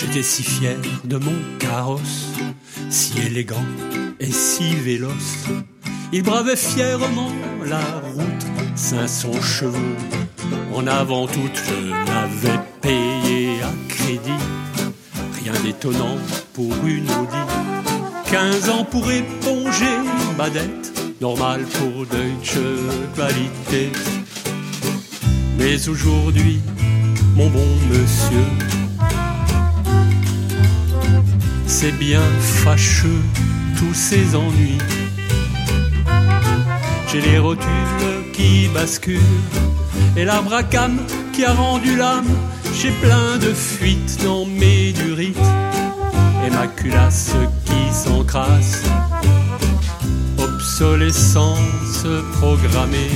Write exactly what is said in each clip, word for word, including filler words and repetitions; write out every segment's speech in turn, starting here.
J'étais si fier de mon carrosse, si élégant et si véloce. Il bravait fièrement la route, cinq cents chevaux en avant toute. Je l'avais payé à crédit, rien d'étonnant pour une Audi. Quinze ans pour éponger ma dette, normal pour Deutsche Qualité. Mais aujourd'hui, mon bon monsieur, c'est bien fâcheux, tous ces ennuis. J'ai les rotules qui basculent et l'arbre à cam qui a rendu l'âme. J'ai plein de fuites dans mes durites et ma culasse qui s'encrasse. Obsolescence programmée.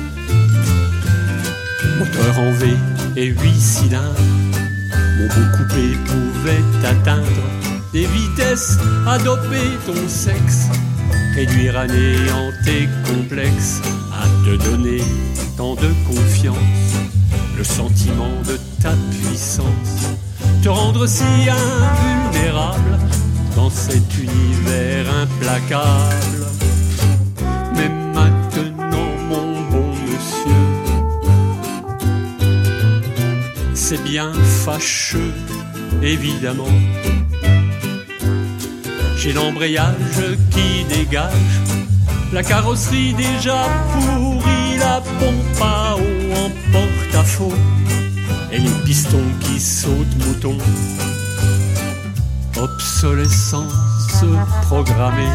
Moteur en V et huit cylindres, mon beau coupé pouvait atteindre des vitesses à doper ton sexe, réduire à néant tes complexes, à te donner tant de confiance, le sentiment de ta puissance, te rendre si invulnérable dans cet univers implacable. Mais maintenant, mon bon monsieur, c'est bien fâcheux, évidemment. J'ai l'embrayage qui dégage, la carrosserie déjà pourrie, la pompe à eau en porte-à-faux et les pistons qui sautent mouton. Obsolescence programmée.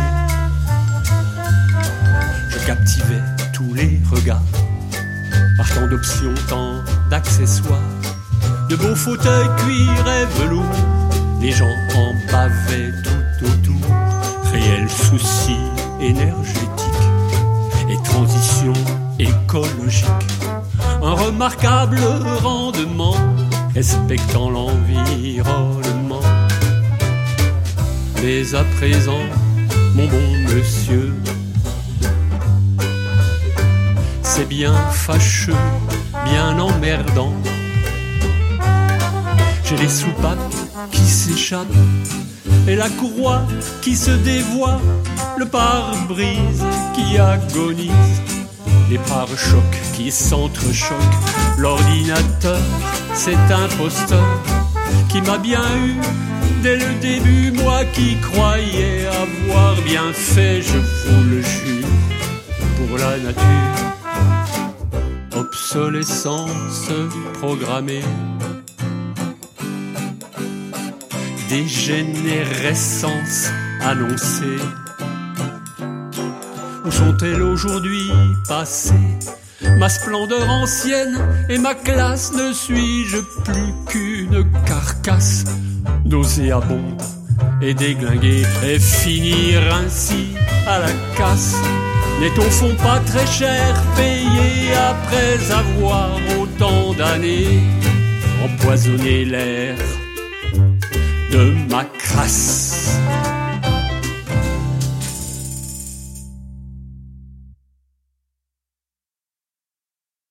Je captivais tous les regards par tant d'options, tant d'accessoires, de beaux fauteuils cuir et velours. Les gens en bavaient tout autour. Réel souci énergétique et transition écologique. Un remarquable rendement respectant l'environnement. Mais à présent, mon bon monsieur, c'est bien fâcheux, bien emmerdant. J'ai les soupapes qui s'échappent et la courroie qui se dévoie, le pare-brise qui agonise, les pare-chocs qui s'entrechoquent. L'ordinateur, c'est imposteur qui m'a bien eu dès le début, moi qui croyais avoir bien fait, je vous le jure, pour la nature. Obsolescence programmée, dégénérescence annoncée. Où sont-elles aujourd'hui passées, ma splendeur ancienne et ma classe? Ne suis-je plus qu'une carcasse nauséabonde et déglinguée, et finir ainsi à la casse? N'est au fond pas très cher payé après avoir autant d'années empoisonné l'air de ma crasse?